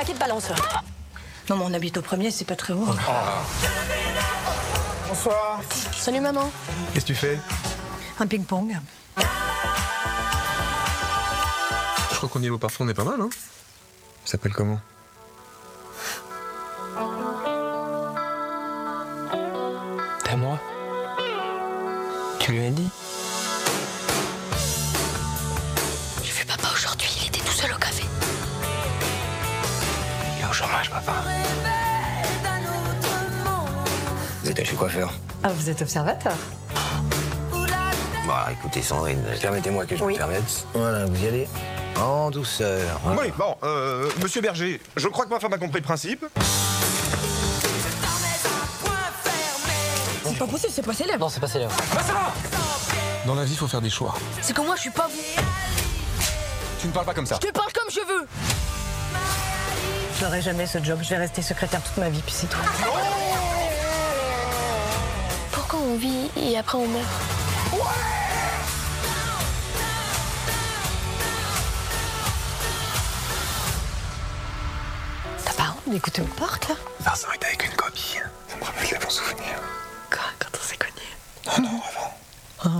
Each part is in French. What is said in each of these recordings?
paquet de balance. Non, mais on habite au premier, c'est pas très haut. Bonsoir. Salut maman. Qu'est-ce que tu fais? Un ping-pong. Je crois qu'on niveau parfum, on est pas mal, hein? Ça s'appelle comment? T'as moi? Tu lui as dit? J'ai vu papa aujourd'hui, il était tout seul au café. Il est au chômage, papa. Vous êtes chez coiffeur? Ah, vous êtes observateur? Bon, alors, écoutez, Sandrine, permettez-moi que je me permette. Voilà, vous y allez. En douceur. Hein. Oui, bon, monsieur Berger, je crois que ma femme a compris le principe. C'est pas possible, c'est pas célèbre. Non, c'est pas célèbre. Dans la vie, il faut faire des choix. C'est que moi, je suis pas vous. Tu ne parles pas comme ça. Je te parle comme je veux. Je n'aurai jamais ce job, je vais rester secrétaire toute ma vie, puis c'est tout. Pourquoi on vit et après on meurt? T'as pas honte d'écouter au parc, là? Vincent est avec une copine. Ça me rappelle les bons souvenirs. Quoi, quand on s'est connus? Non, avant.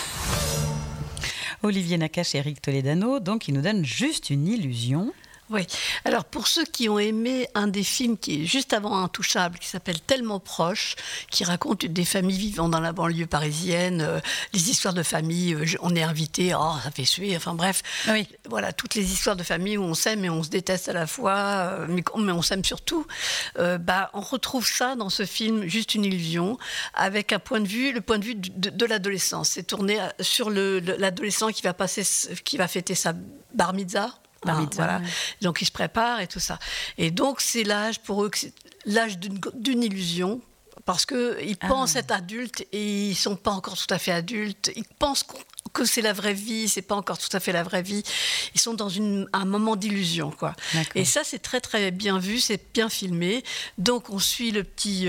Olivier Nakache et Eric Toledano, donc ils nous donnent juste une illusion. Oui. Alors, pour ceux qui ont aimé un des films qui est juste avant Intouchable, qui s'appelle Tellement proche, qui raconte des familles vivant dans la banlieue parisienne, les histoires de famille, on est invité, oh, ça fait suer, enfin bref. Oui. Voilà, toutes les histoires de famille où on s'aime et on se déteste à la fois, mais on s'aime surtout. On retrouve ça dans ce film, Juste une illusion, avec le point de vue de l'adolescence. C'est tourné sur l'adolescent qui va fêter sa bar mitzvah. Voilà. Ouais. Donc ils se préparent et tout ça. Et donc c'est l'âge pour eux, c'est l'âge d'une illusion, parce qu'ils pensent être adultes et ils sont pas encore tout à fait adultes. Ils pensent que c'est la vraie vie, c'est pas encore tout à fait la vraie vie. Ils sont dans un moment d'illusion, quoi. D'accord. Et ça, c'est très très bien vu, c'est bien filmé. Donc on suit le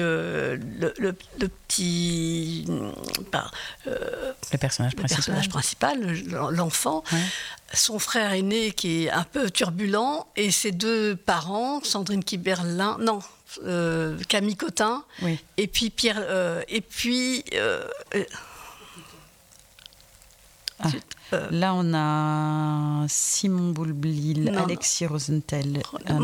personnage principal, l'enfant. Ouais. Son frère aîné qui est un peu turbulent et ses deux parents, Sandrine Kiberlin, Camille Cotin, oui. Et puis Pierre, là, on a Simon Boulblil, Alexis Rosenthal,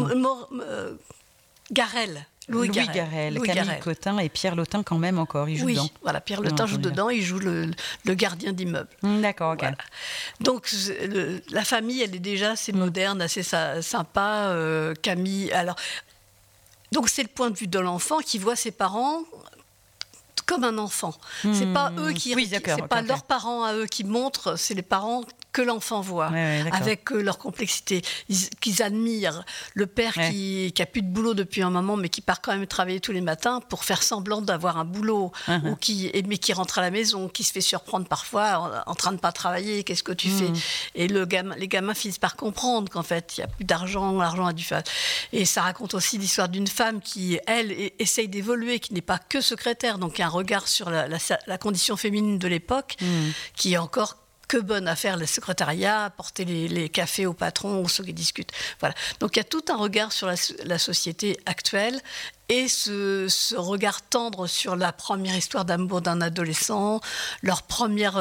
Garel. Louis Garel, Camille Cotin et Pierre Lotin quand même encore, il joue dedans. Oui, voilà, Pierre Lotin joue dedans, il joue le gardien d'immeuble. D'accord, ok. Voilà. Donc la famille, elle est déjà assez moderne, assez sympa. Camille, alors... Donc c'est le point de vue de l'enfant qui voit ses parents comme un enfant. C'est pas eux pas leurs parents à eux qui montrent, c'est les parents que l'enfant voit, avec leur complexité, qu'ils admirent. Le père qui a plus de boulot depuis un moment, mais qui part quand même travailler tous les matins pour faire semblant d'avoir un boulot, mais qui rentre à la maison, qui se fait surprendre parfois en train de pas travailler, qu'est-ce que tu fais? Et les gamins finissent par comprendre qu'en fait, il n'y a plus d'argent, l'argent a dû faire... Et ça raconte aussi l'histoire d'une femme qui, elle, essaye d'évoluer, qui n'est pas que secrétaire, donc il y a un regard sur la condition féminine de l'époque, qui est encore que bonne à faire le secrétariat, porter les cafés aux patrons ou ceux qui discutent. Voilà. Donc il y a tout un regard sur la société actuelle et ce regard tendre sur la première histoire d'amour d'un adolescent, leur première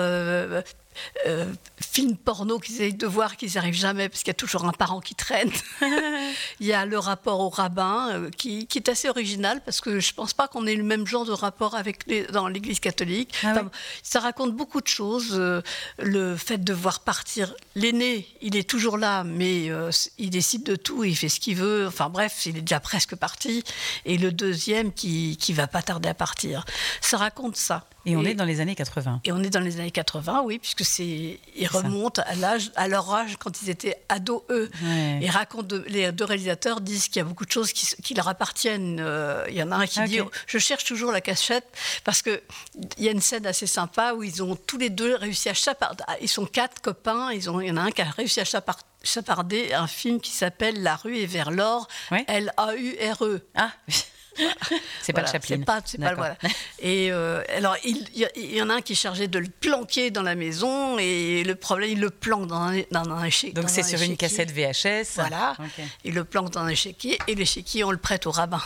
film porno qu'ils essayent de voir, qu'ils n'y arrivent jamais parce qu'il y a toujours un parent qui traîne. Il y a le rapport au rabbin qui est assez original parce que je ne pense pas qu'on ait le même genre de rapport dans l'Église catholique. Ça raconte beaucoup de choses. Le fait de voir partir l'aîné, il est toujours là, mais il décide de tout, il fait ce qu'il veut. Enfin bref, il est déjà presque parti. Et le deuxième qui va pas tarder à partir. Ça raconte ça. Et on est dans les années 80. Et on est dans les années 80, oui, puisque ils remontent à leur âge quand ils étaient ados, eux. Ouais. Et les deux réalisateurs disent qu'il y a beaucoup de choses qui leur appartiennent. Il y en a un qui dit « Je cherche toujours la cachette » parce qu'il y a une scène assez sympa où ils ont tous les deux réussi à chaparder. Ils sont 4 copains, il y en a un qui a réussi à chaparder un film qui s'appelle « La rue est vers l'or », L-A-U-R-E. Ah C'est pas le Chaplin. C'est pas voilà. Et alors, il y en a un qui est chargé de le planquer dans la maison, et le problème, il le planque dans un échiquier. Donc c'est sur une cassette VHS. Voilà. Okay. Il le planque dans un échiquier, et l'échiquier, on le prête au rabbin.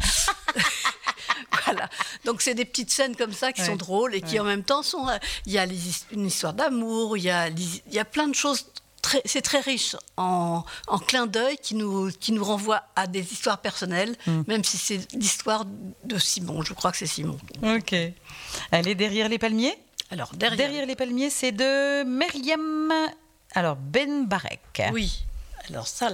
Voilà. Donc c'est des petites scènes comme ça qui sont drôles et qui en même temps sont... Il y a une histoire d'amour, il y a plein de choses... C'est très riche en clins d'œil qui nous renvoie à des histoires personnelles, même si c'est l'histoire de Simon. Je crois que c'est Simon. Ok. Allez, Derrière les palmiers. Alors, Derrière les palmiers, c'est de Myriam Ben Barek. Oui. Alors ça,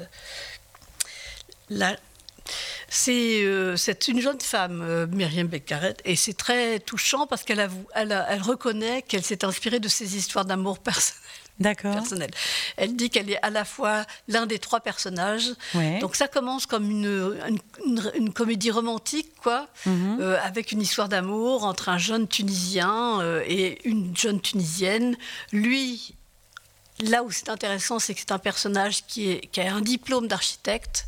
là c'est une jeune femme, Myriam Beccaret, et c'est très touchant parce qu'elle reconnaît qu'elle s'est inspirée de ses histoires d'amour personnelles. D'accord. Elle dit qu'elle est à la fois l'un des 3 personnages. Ouais. Donc ça commence comme une comédie romantique, quoi, avec une histoire d'amour entre un jeune Tunisien et une jeune Tunisienne. Lui, là où c'est intéressant, c'est que c'est un personnage qui a un diplôme d'architecte.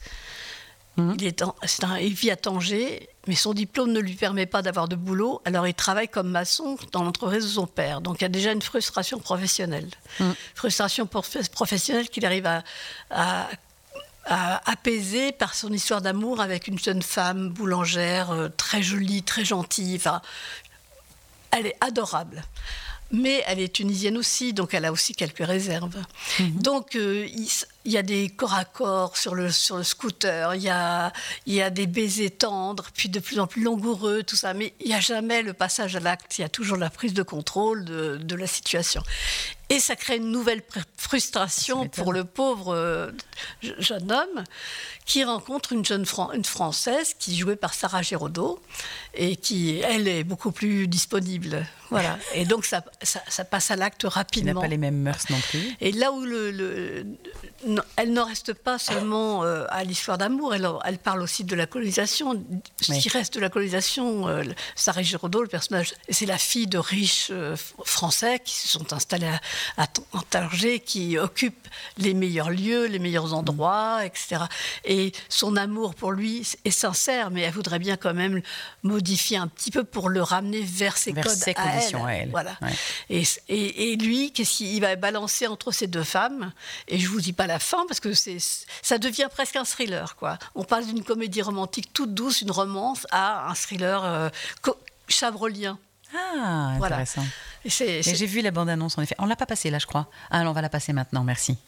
Il vit à Tanger, mais son diplôme ne lui permet pas d'avoir de boulot, alors il travaille comme maçon dans l'entreprise de son père. Donc il y a déjà une frustration professionnelle. Frustration professionnelle qu'il arrive à apaiser par son histoire d'amour avec une jeune femme boulangère, très jolie, très gentille. Enfin, elle est adorable. Mais elle est tunisienne aussi, donc elle a aussi quelques réserves. Donc il y a des corps à corps sur le scooter, il y a des baisers tendres, puis de plus en plus langoureux, tout ça. Mais il n'y a jamais le passage à l'acte, il y a toujours la prise de contrôle de la situation. Et ça crée une nouvelle frustration pour le pauvre jeune homme qui rencontre une Française qui est jouée par Sarah Giraudot et qui, elle, est beaucoup plus disponible. Voilà. Et donc, ça passe à l'acte rapidement. Qui n'a pas les mêmes mœurs non plus. Et là où elle n'en reste pas seulement à l'histoire d'amour, elle parle aussi de la colonisation. Ce qui reste de la colonisation, Sarah Giraudot, le personnage, c'est la fille de riches Français qui se sont installés en Tanger, qui occupent les meilleurs lieux, les meilleurs endroits, etc. Et son amour pour lui est sincère, mais elle voudrait bien quand même modifier un petit peu pour le ramener vers ses conditions à elle. Voilà. Ouais. Et lui, qu'est-ce qu'il va balancer entre ces 2 femmes? Et je vous dis pas la fin parce que ça devient presque un thriller, quoi. On passe d'une comédie romantique toute douce, une romance, à un thriller chabrolien. Ah, intéressant. Voilà. Et j'ai vu la bande-annonce, en effet. On ne l'a pas passée, là, je crois. Ah, on va la passer maintenant, merci.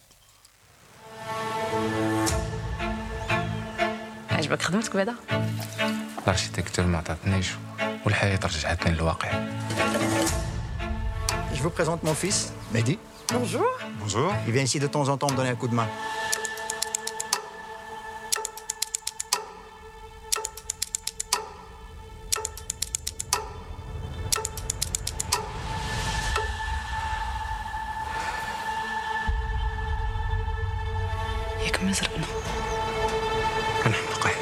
عجبك خدمتك بعدا؟ الاركتيكتور ما عطاتنيش والحياة رجعتني للواقع. Je vous présente mon fils, Mehdi. Bonjour. Bonjour. Il vient ici de temps en temps me donner un coup de main. ياك مزرقنا. كنحمقي.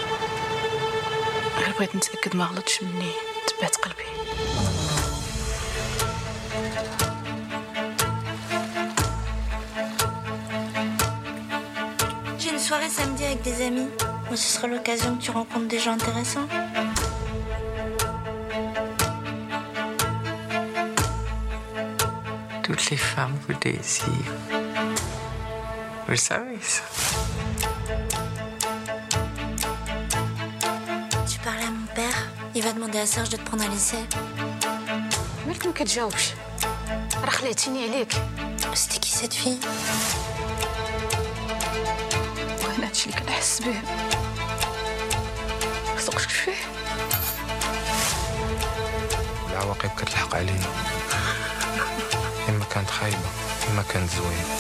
غير بغيت نتأكد ما غلطش مني تبعت قلبي. J'ai une soirée samedi avec des amis. Bon, ce sera l'occasion que tu rencontres des gens intéressants. Toutes les femmes vous désirent. Vous le savez, ça. Tu parlais à mon père. Il va demander à Serge de te prendre à l'essai. مالك ما كتجاوبش؟ راه خلعتيني عليك. C'était qui cette fille? وانا هادشي اللي كنحس به. خصك تشوفيه. العواقب كتلحق علينا. إما كانت خايبة إما كانت زوينة.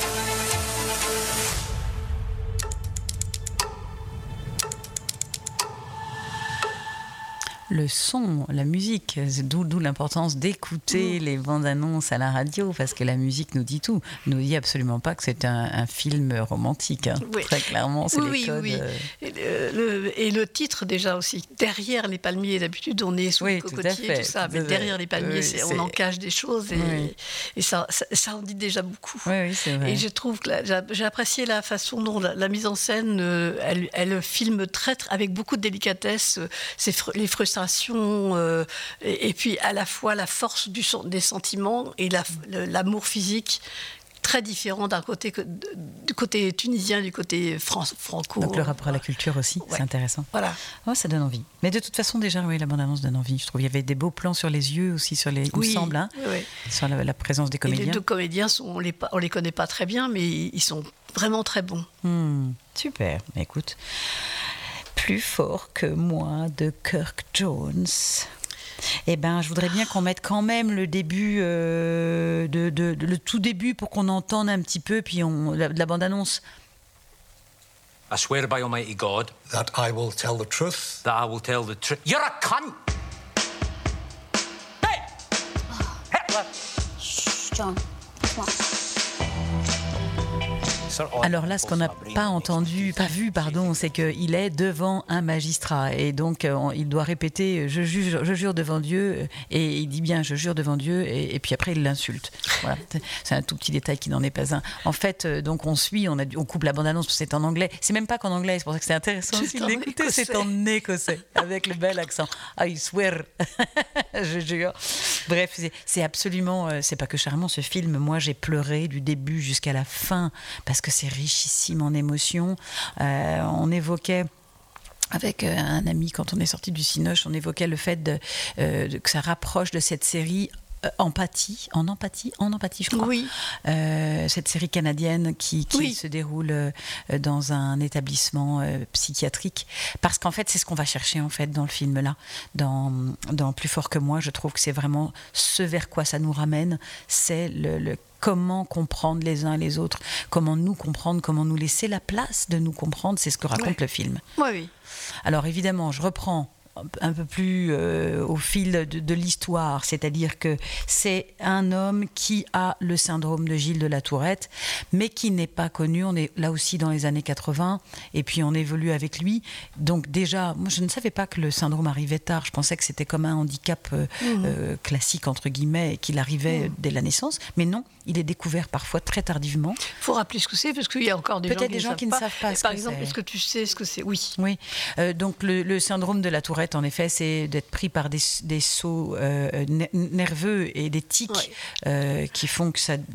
le son, la musique, d'où l'importance d'écouter les bandes annonces à la radio, parce que la musique nous dit tout, nous dit absolument pas que c'est un film romantique, hein. Oui. Très clairement, c'est les codes. Oui. Et le titre déjà aussi, derrière les palmiers, d'habitude on est sous le cocotier, tout ça, mais derrière les palmiers, on en cache des choses et ça en dit déjà beaucoup. Oui, c'est vrai. Et je trouve que j'ai apprécié la façon dont la mise en scène, elle filme avec beaucoup de délicatesse les frustrations et puis à la fois la force des sentiments et l'amour physique, très différent du côté tunisien, du côté franco. Donc le rapport à la culture aussi, c'est intéressant. Voilà. Oh, ça donne envie. Mais de toute façon, déjà, la bande-annonce donne envie. Je trouve il y avait des beaux plans sur les yeux aussi, il me semble, hein, sur la présence des comédiens. Et les deux comédiens, on les connaît pas très bien, mais ils sont vraiment très bons. Super. Écoute, Plus fort que moi de Kirk Jones. Eh ben, je voudrais bien qu'on mette quand même le début, le tout début, pour qu'on entende un petit peu, puis la bande-annonce. I swear by Almighty God that I will tell the truth. That I will tell the truth. You're a cunt. Hey, Hitler. Shh, John, come on. Alors là, ce qu'on n'a pas vu, c'est qu'il est devant un magistrat et donc il doit répéter je jure devant Dieu, et il dit bien je jure devant Dieu, et puis après il l'insulte. Voilà, c'est un tout petit détail qui n'en est pas un. En fait, donc on coupe la bande-annonce parce que c'est en anglais. C'est même pas qu'en anglais, c'est pour ça que c'est intéressant aussi de l'écouter. C'est en écossais avec le bel accent. I swear, je jure. Bref, c'est absolument, c'est pas que charmant ce film. Moi, j'ai pleuré du début jusqu'à la fin parce que c'est richissime en émotions. On évoquait avec un ami, quand on est sorti du Cinoche, on évoquait le fait que ça rapproche de cette série en empathie, je crois. Oui. Cette série canadienne qui se déroule dans un établissement psychiatrique, parce qu'en fait c'est ce qu'on va chercher en fait dans le film là, dans Plus fort que moi. Je trouve que c'est vraiment ce vers quoi ça nous ramène, c'est le comment comprendre les uns et les autres, comment nous comprendre, comment nous laisser la place de nous comprendre, c'est ce que raconte le film. Oui. Alors évidemment, je reprends un peu plus au fil de l'histoire, c'est-à-dire que c'est un homme qui a le syndrome de Gilles de la Tourette, mais qui n'est pas connu. On est là aussi dans les années 80, et puis on évolue avec lui. Donc déjà, moi je ne savais pas que le syndrome arrivait tard. Je pensais que c'était comme un handicap classique, entre guillemets, et qu'il arrivait dès la naissance. Mais non, il est découvert parfois très tardivement. Il faut rappeler ce que c'est, parce qu'il y a encore des gens qui ne savent pas. Par exemple, est-ce que tu sais ce que c'est ? Oui. Donc le syndrome de la Tourette, en effet, c'est d'être pris par des sauts nerveux et des tics qui font que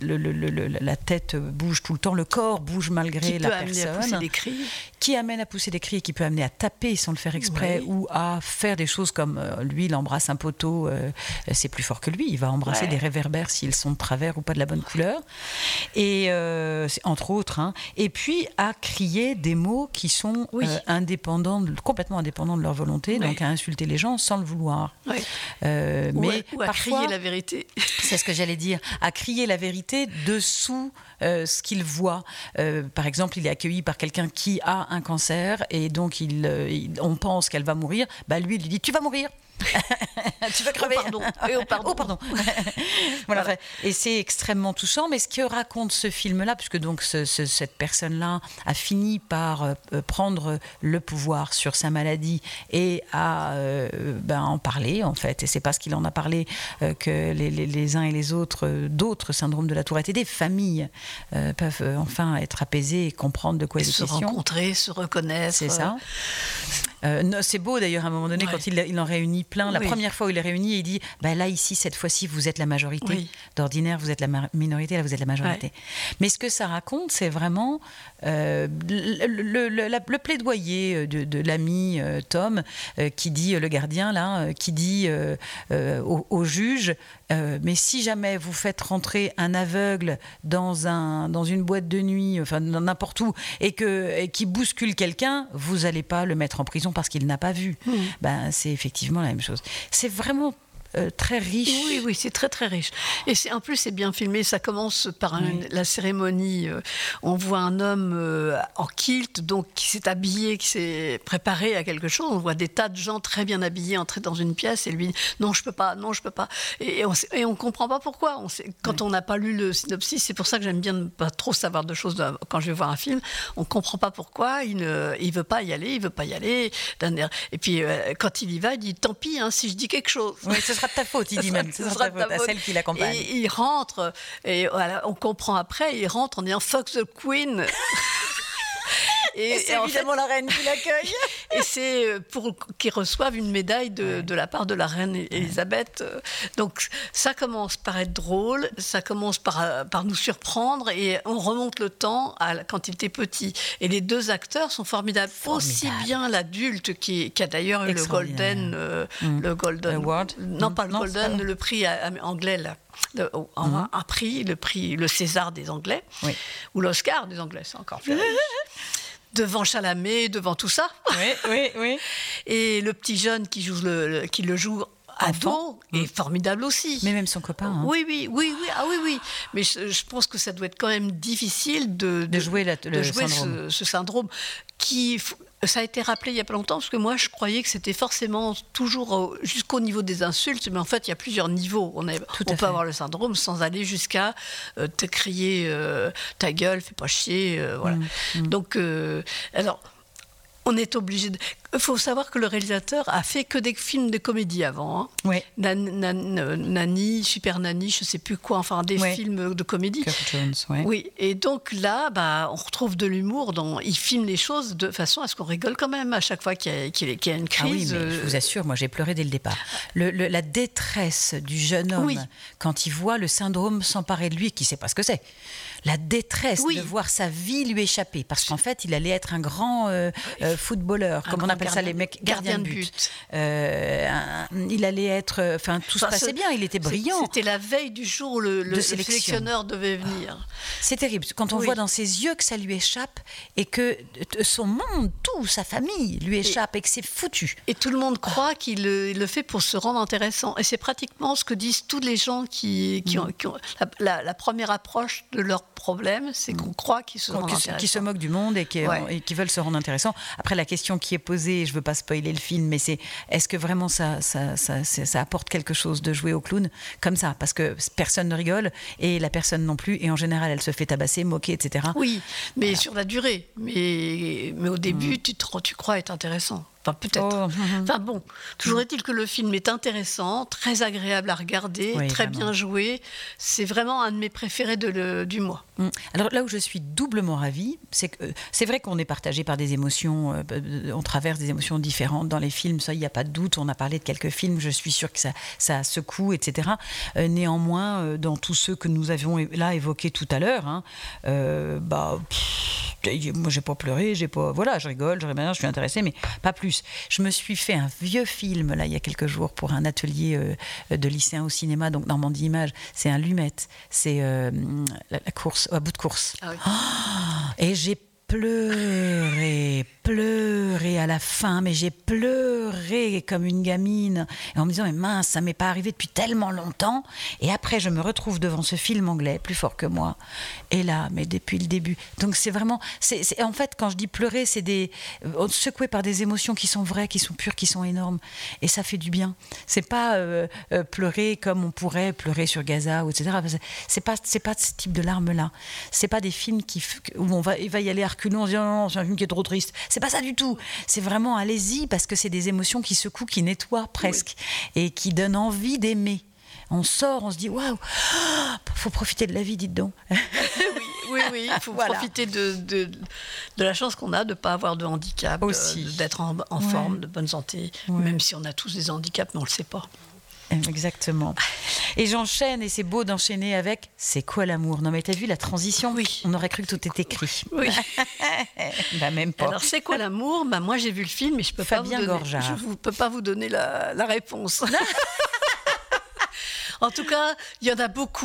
la tête bouge tout le temps, le corps bouge malgré la personne. Qui peut amener à pousser des cris. Qui amène à pousser des cris et qui peut amener à taper sans le faire exprès, ou à faire des choses comme lui, il embrasse un poteau, c'est plus fort que lui, il va embrasser des réverbères s'ils sont de travers ou pas de la bonne couleur, et entre autres, hein. Et puis à crier des mots qui sont complètement indépendants de leur volonté, donc à insulter les gens sans le vouloir. Mais ou à parfois, crier la vérité. C'est ce que j'allais dire, à crier la vérité dessous ce qu'il voit. Par exemple, il est accueilli par quelqu'un qui a un cancer, et donc on pense qu'elle va mourir. Lui, il lui dit « Tu vas mourir !» tu vas crever. Pardon. Voilà. Et c'est extrêmement touchant. Mais ce que raconte ce film-là, puisque donc cette personne-là a fini par prendre le pouvoir sur sa maladie et à en parler, en fait. Et c'est parce qu'il en a parlé que les uns et les autres d'autres syndromes de la Tourette et des familles peuvent enfin être apaisés et comprendre de quoi il est question. Se rencontrer, se reconnaître. C'est ça. C'est beau d'ailleurs à un moment donné quand il en réunit plein. La première fois où il les réunit, il dit là ici cette fois-ci vous êtes la majorité. D'ordinaire vous êtes la minorité, là vous êtes la majorité. Mais ce que ça raconte, c'est vraiment le plaidoyer de l'ami Tom qui dit, le gardien là, qui dit au juge mais si jamais vous faites rentrer un aveugle dans une boîte de nuit, enfin n'importe où, et qui bouscule quelqu'un, vous n'allez pas le mettre en prison parce qu'il n'a pas vu. C'est effectivement la même chose. C'est vraiment très riche. Oui, c'est très très riche. Et en plus, c'est bien filmé. Ça commence par la cérémonie. On voit un homme en kilt, donc qui s'est habillé, qui s'est préparé à quelque chose. On voit des tas de gens très bien habillés entrer dans une pièce et lui dit non, je peux pas. Et on comprend pas pourquoi. Quand on n'a pas lu le synopsis, c'est pour ça que j'aime bien ne pas trop savoir de choses quand je vais voir un film. On comprend pas pourquoi il veut pas y aller. Et puis quand il y va, il dit tant pis si je dis quelque chose. Oui, ce sera de ta faute, il dit même. Ce sera de ta faute, à celle qui l'accompagne. Et il rentre, et voilà, on comprend après, il rentre en disant fuck the queen. Et c'est évidemment la reine qui l'accueille. Et c'est pour qu'ils reçoivent une médaille de la part de la reine Elisabeth. Donc ça commence par être drôle, ça commence par nous surprendre et on remonte le temps à quand il était petit. Et les deux acteurs sont formidables. Aussi bien l'adulte qui a d'ailleurs eu le Golden Award. Non, pas le Golden, le prix anglais là. Un prix, le César des Anglais, ou l'Oscar des Anglais, c'est encore plus riche. Devant Chalamet, devant tout ça. Oui. Et le petit jeune qui le joue ado est formidable aussi. Mais même son copain. Oui. Oui. Mais je pense que ça doit être quand même difficile de jouer ce syndrome qui... Ça a été rappelé il n'y a pas longtemps, parce que moi, je croyais que c'était forcément toujours jusqu'au niveau des insultes, mais en fait, il y a plusieurs niveaux. On peut avoir le syndrome sans aller jusqu'à te crier ta gueule, fais pas chier, voilà. Donc, alors, on est obligé de... Il faut savoir que le réalisateur a fait que des films de comédie avant. Oui. Nanny, Super Nanny, je ne sais plus quoi, enfin des films de comédie. Kirk Jones, oui. Et donc là, on retrouve de l'humour. Il filme les choses de façon à ce qu'on rigole quand même à chaque fois qu'il y a une crise. Ah oui, mais je vous assure, moi j'ai pleuré dès le départ. La détresse du jeune homme quand il voit le syndrome s'emparer de lui, qui ne sait pas ce que c'est. La détresse de voir sa vie lui échapper, parce qu'en fait, il allait être un grand footballeur, comme on appelle ça les mecs, gardien de but. Il allait être, enfin tout se passait bien, il était brillant. C'était la veille du jour où le sélectionneur devait venir. C'est terrible, quand on voit dans ses yeux que ça lui échappe et que son monde, tout, sa famille lui échappe et que c'est foutu. Et tout le monde croit qu'il le fait pour se rendre intéressant. Et c'est pratiquement ce que disent tous les gens qui ont la première approche de leur problème, c'est qu'on croit qu'ils se rendent intéressants. Qui se moquent du monde et qui veulent se rendre intéressants. Après, la question qui est posée, je ne veux pas spoiler le film, mais c'est est-ce que vraiment ça apporte quelque chose de jouer au clown comme ça? Parce que personne ne rigole et la personne non plus, et en général, elle se fait tabasser, moquer, etc. Oui, mais sur la durée. Mais au début, tu crois être intéressant. Enfin, peut-être. Enfin bon, toujours est-il que le film est intéressant, très agréable à regarder, très bien joué. C'est vraiment un de mes préférés du mois. Alors là où je suis doublement ravie, c'est que c'est vrai qu'on est partagé par des émotions, on traverse des émotions différentes dans les films, ça il n'y a pas de doute. On a parlé de quelques films, je suis sûre que ça secoue, etc. Néanmoins, dans tous ceux que nous avions là évoqués tout à l'heure, moi j'ai pas pleuré, je rigole, je suis intéressée, mais pas plus. Je me suis fait un vieux film là il y a quelques jours pour un atelier de lycéens au cinéma, donc Normandie Images. C'est un Lumet, c'est la course, à bout de course. Ah oui. Et j'ai pleuré à la fin, mais j'ai pleuré comme une gamine, et en me disant mais mince, ça m'est pas arrivé depuis tellement longtemps. Et après je me retrouve devant ce film anglais plus fort que moi, et là, mais depuis le début. Donc c'est vraiment, c'est en fait quand je dis pleurer, c'est secoué par des émotions qui sont vraies, qui sont pures, qui sont énormes, et ça fait du bien. C'est pas pleurer comme on pourrait pleurer sur Gaza, ou etc. C'est pas ce type de larmes là. C'est pas des films où il va y aller à reculons, on se dit non, c'est un film qui est trop triste. C'est pas ça du tout. C'est vraiment allez-y, parce que c'est des émotions qui secouent, qui nettoient presque, et qui donnent envie d'aimer. On sort, on se dit waouh, faut profiter de la vie, dites donc. Oui, il faut profiter de la chance qu'on a de ne pas avoir de handicap, d'être en forme, de bonne santé, même si on a tous des handicaps, mais on ne le sait pas. Exactement. Et j'enchaîne, et c'est beau d'enchaîner avec c'est quoi l'amour? Non mais t'as vu la transition? Oui. On aurait cru que tout était écrit. Oui. Même pas. Alors c'est quoi l'amour? Moi j'ai vu le film, mais je peux pas vous donner la réponse. En tout cas, il y en a beaucoup.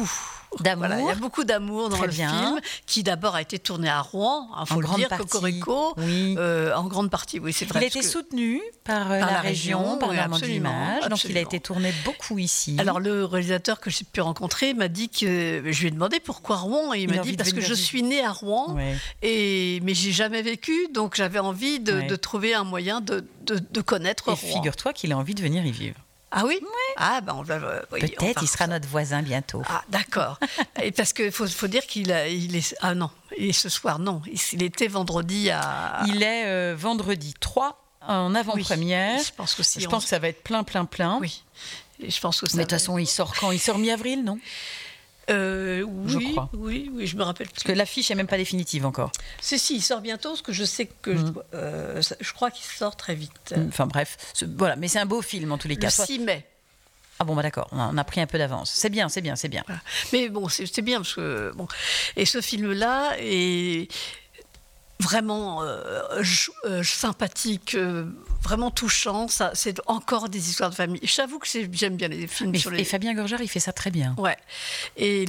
D'amour. Voilà, il y a beaucoup d'amour dans le film, qui d'abord a été tourné à Rouen, il faut le dire, Cocorico, en grande partie, oui, c'est vrai. Il a été soutenu par la région, par Normandie Images, donc il a été tourné beaucoup ici. Alors le réalisateur que j'ai pu rencontrer m'a dit que, je lui ai demandé pourquoi Rouen, et il m'a dit parce que je suis née à Rouen, mais j'ai jamais vécu, donc j'avais envie de trouver un moyen de connaître Rouen. Et figure-toi qu'il a envie de venir y vivre. Ah oui, Ah ben on va. Peut-être il sera notre voisin bientôt. Ah d'accord. Et parce qu'il faut dire qu'il est. Ah non, et ce soir non. Il était vendredi à. Il est vendredi 3 en avant-première. Oui, je pense que je pense que ça va être plein. Oui. Et je pense que ça. Mais de toute façon, il sort quand ? Il sort mi-avril, non ? Oui, je crois. Oui, je me rappelle. Parce que l'affiche n'est même pas définitive encore. Si, il sort bientôt, parce que je sais que je crois qu'il sort très vite. Enfin bref, voilà, mais c'est un beau film en tous les cas. Le 6 mai. Ah bon, bah d'accord, on a pris un peu d'avance. C'est bien. Voilà. Mais bon, c'est bien, parce que... Bon. Et ce film-là est vraiment sympathique, vraiment touchant. Ça, c'est encore des histoires de famille. J'avoue que j'aime bien les films sur les... Et Fabien Gorjard, il fait ça très bien. Ouais. Et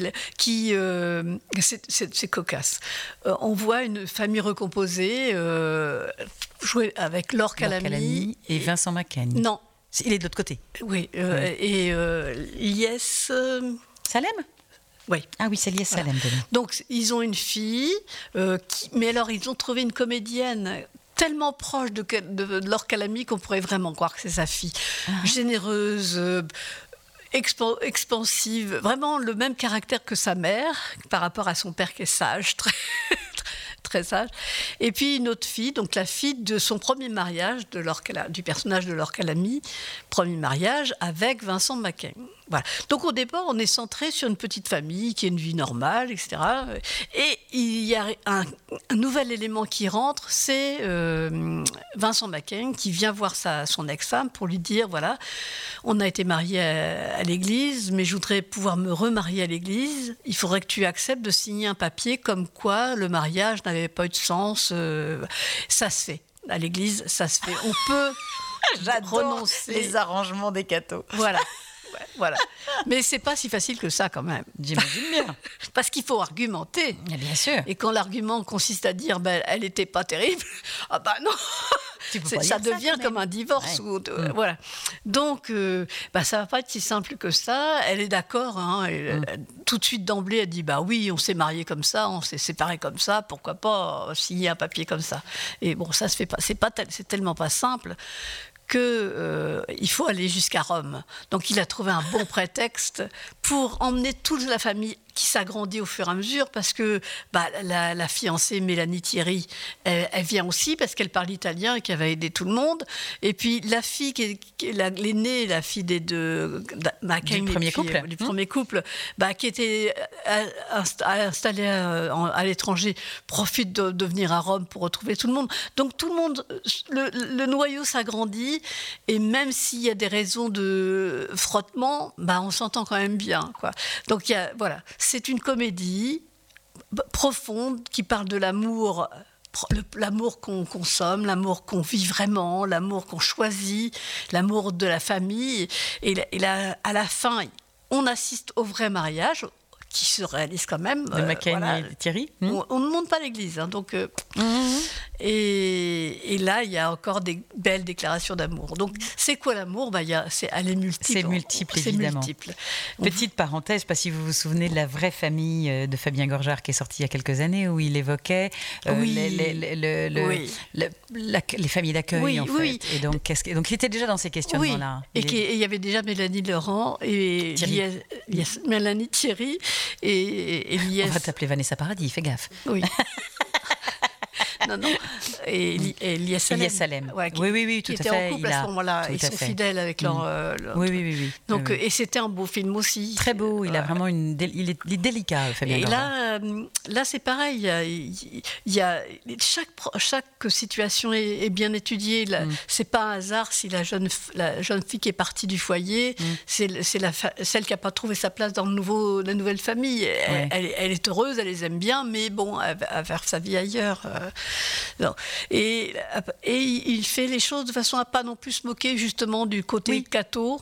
c'est cocasse. On voit une famille recomposée jouer avec Laure Calamy et Vincent Macaigne. Non. Il est de l'autre côté. Oui. Et Lies... Salem ? Oui. Ah oui, c'est Lies Salem. Donc, ils ont une fille, mais alors, ils ont trouvé une comédienne tellement proche de Laure Calamy qu'on pourrait vraiment croire que c'est sa fille. Généreuse, expansive, vraiment le même caractère que sa mère, par rapport à son père qui est sage, très sage. Et puis une autre fille, donc la fille de son premier mariage, du personnage de Laure Calamy, premier mariage avec Vincent Macaigne. Voilà. Donc au départ, on est centré sur une petite famille qui a une vie normale, etc. Et il y a un nouvel élément qui rentre, c'est Vincent Macaigne qui vient voir son ex-femme pour lui dire, voilà, on a été mariés à l'église, mais je voudrais pouvoir me remarier à l'église. Il faudrait que tu acceptes de signer un papier comme quoi le mariage n'avait pas eu de sens. Ça se fait. À l'église, ça se fait. On peut renoncer. Les arrangements des cathos. Voilà. Voilà. Mais c'est pas si facile que ça quand même. J'imagine bien. Parce qu'il faut argumenter. Bien sûr. Et quand l'argument consiste à dire elle n'était pas terrible, ah bah non, ça devient comme un divorce. Ouais. Voilà. Donc ça va pas être si simple que ça. Elle est d'accord. Tout de suite d'emblée, elle dit oui, on s'est mariés comme ça, on s'est séparés comme ça. Pourquoi pas signer un papier comme ça ? Et bon, ça se fait pas. C'est tellement pas simple qu'il faut aller jusqu'à Rome. Donc il a trouvé un bon prétexte pour emmener toute la famille qui s'agrandit au fur et à mesure, parce que la fiancée Mélanie Thierry, elle vient aussi parce qu'elle parle italien et qu'elle va aider tout le monde. Et puis la fille, l'aînée, la fille de Macaigne, du premier couple, qui était installée à l'étranger, profite de venir à Rome pour retrouver tout le monde. Donc tout le monde, le noyau s'agrandit, et même s'il y a des raisons de frottement, on s'entend quand même bien, quoi. Donc voilà. C'est une comédie profonde qui parle de l'amour, l'amour qu'on consomme, l'amour qu'on vit vraiment, l'amour qu'on choisit, l'amour de la famille. Et là, à la fin, on assiste au vrai mariage qui se réalise quand même. De Macaigne et Thierry. On ne monte pas l'église, donc. Et là, il y a encore des belles déclarations d'amour. Donc, c'est quoi l'amour ? Elle est multiple. C'est multiple, évidemment. Petite parenthèse, pas si vous vous souvenez de La vraie famille de Fabien Gorjard qui est sortie il y a quelques années, où il évoquait les familles d'accueil, en fait. Et donc, il était déjà dans ces questionnements-là. Oui. Et il y avait déjà Mélanie Laurent et Mélanie Thierry. Et on va t'appeler Vanessa Paradis, fais gaffe. Oui. Non. Et Lies Salem. Ouais, oui, tout à fait. Qui était en couple à ce moment-là. Ils sont fidèles avec leur... Oui. Donc, et c'était un beau film aussi. Très beau. Il a vraiment il est délicat, Fabien Gorjard. Et là, c'est pareil. Il y a chaque situation est bien étudiée. C'est pas un hasard si la jeune fille qui est partie du foyer, c'est celle qui n'a pas trouvé sa place dans la nouvelle famille. Elle est heureuse, elle les aime bien, mais bon, elle va faire sa vie ailleurs. Non. Et il fait les choses de façon à pas non plus se moquer justement du côté catho.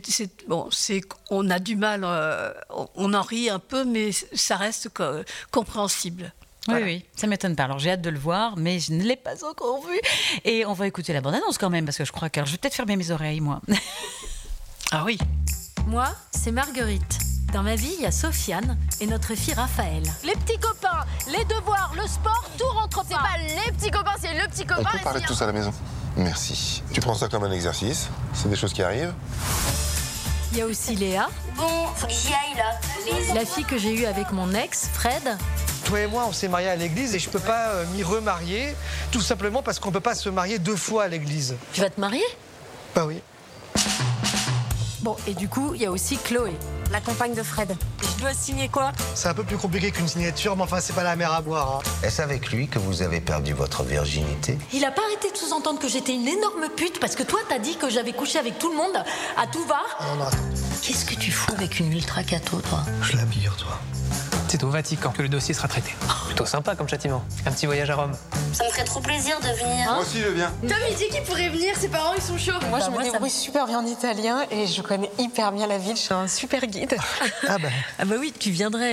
On a du mal, on en rit un peu, mais ça reste compréhensible. Voilà. Oui, ça m'étonne pas. Alors j'ai hâte de le voir, mais je ne l'ai pas encore vu. Et on va écouter la bande-annonce quand même, parce que je crois que je vais peut-être fermer mes oreilles, moi. Ah oui. Moi, c'est Marguerite. Dans ma vie, il y a Sofiane et notre fille Raphaël. Les petits copains, les devoirs, le sport, tout rentre pas. C'est pas les petits copains, c'est le petit copain. On peut parler de tout ça à la maison. Merci. Tu prends ça comme un exercice. C'est des choses qui arrivent. Il y a aussi Léa. Bon, faut que j'y aille là. La fille que j'ai eue avec mon ex, Fred. Toi et moi, on s'est mariés à l'église et je peux pas m'y remarier, tout simplement parce qu'on peut pas se marier 2 fois à l'église. Tu vas te marier? Bah oui. Bon, et du coup, il y a aussi Chloé, la compagne de Fred. Je dois signer quoi? C'est un peu plus compliqué qu'une signature, mais enfin, c'est pas la mer à boire. Hein. Est-ce avec lui que vous avez perdu votre virginité? Il a pas arrêté de sous-entendre que j'étais une énorme pute parce que toi, t'as dit que j'avais couché avec tout le monde à tout va. Non, attends. Qu'est-ce que tu fous avec une ultra catho, toi? Je l'abille, toi. C'est au Vatican que le dossier sera traité. Plutôt sympa comme châtiment. Un petit voyage à Rome. Ça me ferait trop plaisir de venir. Moi aussi, je viens. Tom, il dit qu'il pourrait venir, ses parents, ils sont chauds. Moi, je me débrouille super bien en italien et je connais hyper bien la ville. Je suis un super guide. Ah bah oui, tu viendrais...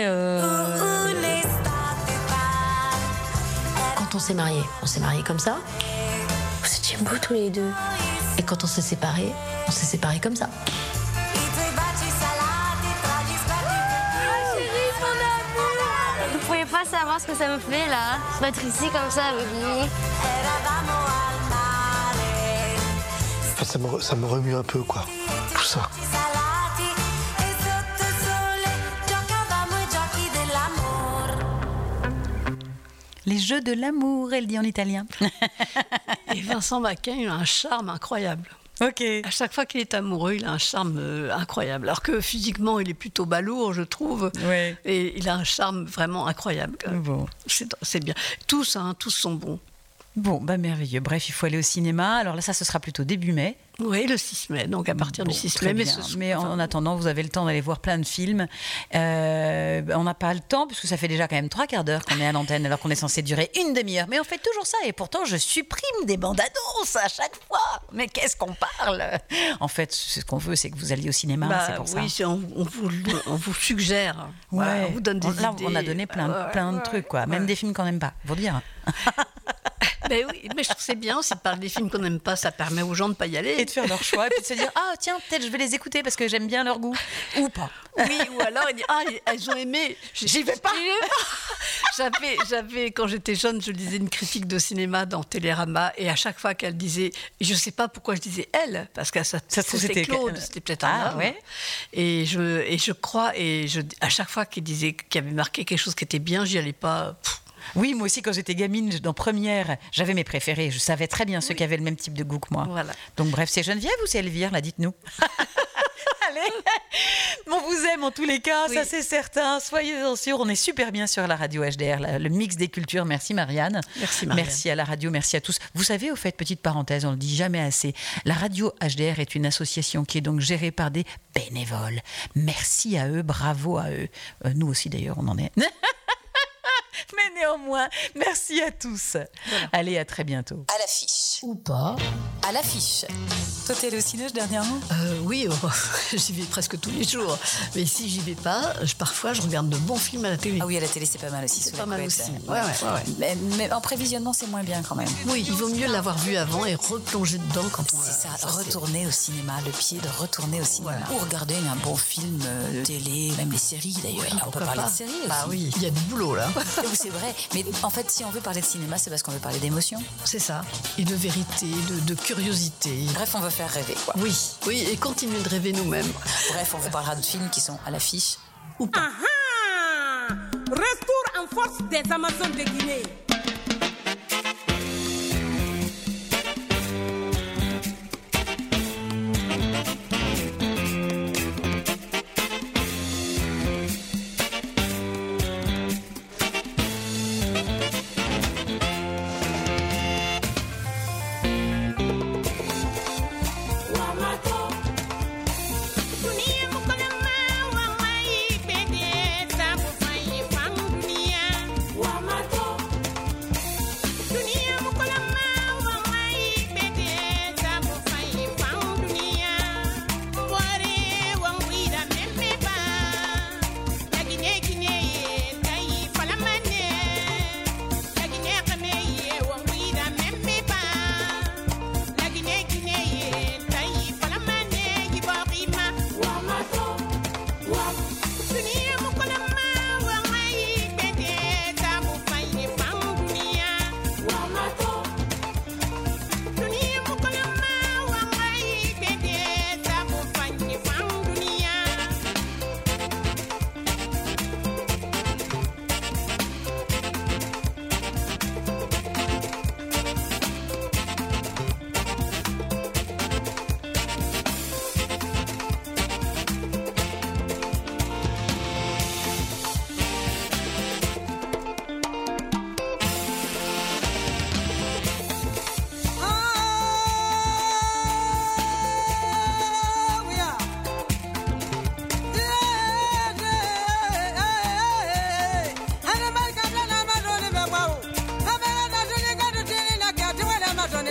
Quand on s'est mariés comme ça. Vous étiez beaux tous les deux. Et quand on s'est séparés comme ça. Vous pouvez pas savoir ce que ça me fait là. D'être ici comme ça avec vous. Enfin, ça me remue un peu, quoi. Tout ça. Les jeux de l'amour, elle dit en italien. Et Vincent Machin, il a un charme incroyable. Ok. À chaque fois qu'il est amoureux, il a un charme incroyable. Alors que physiquement, il est plutôt balourd, je trouve. Ouais. Et il a un charme vraiment incroyable. Bon. C'est bien. Tous sont bons. Bon, bah merveilleux. Bref, il faut aller au cinéma. Alors là, ça, ce sera plutôt début mai. Oui, le 6 mai. Donc à partir du 6 mai. Mais en attendant, vous avez le temps d'aller voir plein de films. On n'a pas le temps, puisque ça fait déjà quand même 3 quarts d'heure qu'on est à l'antenne, alors qu'on est censé durer une demi-heure. Mais on fait toujours ça. Et pourtant, je supprime des bandes annonces à chaque fois. Mais qu'est-ce qu'on parle? En fait, ce qu'on veut, c'est que vous alliez au cinéma. C'est pour ça. Oui, on vous suggère. Ouais. Voilà, on vous donne des idées. Là, on a donné plein de trucs, quoi. Même des films qu'on n'aime pas, pour dire. Mais oui, mais je trouve que c'est bien aussi de parler des films qu'on n'aime pas, ça permet aux gens de ne pas y aller. Et de faire leur choix, et puis de se dire, ah tiens, peut-être je vais les écouter parce que j'aime bien leur goût, ou pas. Oui, ou alors ils disent, ah, elles ont aimé, j'y vais pas. J'avais, quand j'étais jeune, je lisais une critique de cinéma dans Télérama, et à chaque fois qu'elle disait, je sais pas pourquoi je disais elle, parce que c'était Claude, c'était peut-être un homme. Ouais. Et je crois, à chaque fois qu'il disait qu'il avait marqué quelque chose qui était bien, j'y allais pas. Oui, moi aussi, quand j'étais gamine, dans première, j'avais mes préférés. Je savais très bien ceux qui avaient le même type de goût que moi. Voilà. Donc bref, c'est Geneviève ou c'est Elvire, là, dites-nous. Allez, on vous aime en tous les cas, ça c'est certain. Soyez-en sûrs, on est super bien sur la radio HDR, le mix des cultures. Merci Marianne. Merci Marianne. Merci à la radio, merci à tous. Vous savez, au fait, petite parenthèse, on le dit jamais assez, la radio HDR est une association qui est donc gérée par des bénévoles. Merci à eux, bravo à eux. Nous aussi d'ailleurs, on en est... Mais néanmoins, merci à tous. Voilà. Allez, à très bientôt. À l'affiche. Ou pas. À l'affiche. Toi, t'es allé au ciné dernièrement? Oui, j'y vais presque tous les jours. Mais si j'y vais pas, parfois je regarde de bons films à la télé. Ah oui, à la télé, c'est pas mal aussi. C'est pas mal aussi. Ouais. Mais en prévisionnement, c'est moins bien quand même. Oui, il vaut mieux l'avoir vu avant et replonger dedans quand on... C'est ça, retourner au cinéma, le pied de retourner au cinéma. Voilà. Ou regarder un bon film télé, même les séries d'ailleurs. Oui, on peut parler de séries aussi. Ah oui, il y a du boulot là. C'est vrai, mais en fait, si on veut parler de cinéma, c'est parce qu'on veut parler d'émotion. C'est ça, et de vérité, de curiosité. Bref, on veut faire rêver, quoi. Oui, et continuer de rêver nous-mêmes. Bref, on vous parlera de films qui sont à l'affiche ou pas. Retour en force des Amazones de Guinée.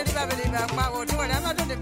babidi babidi ba pa wo to wala ma to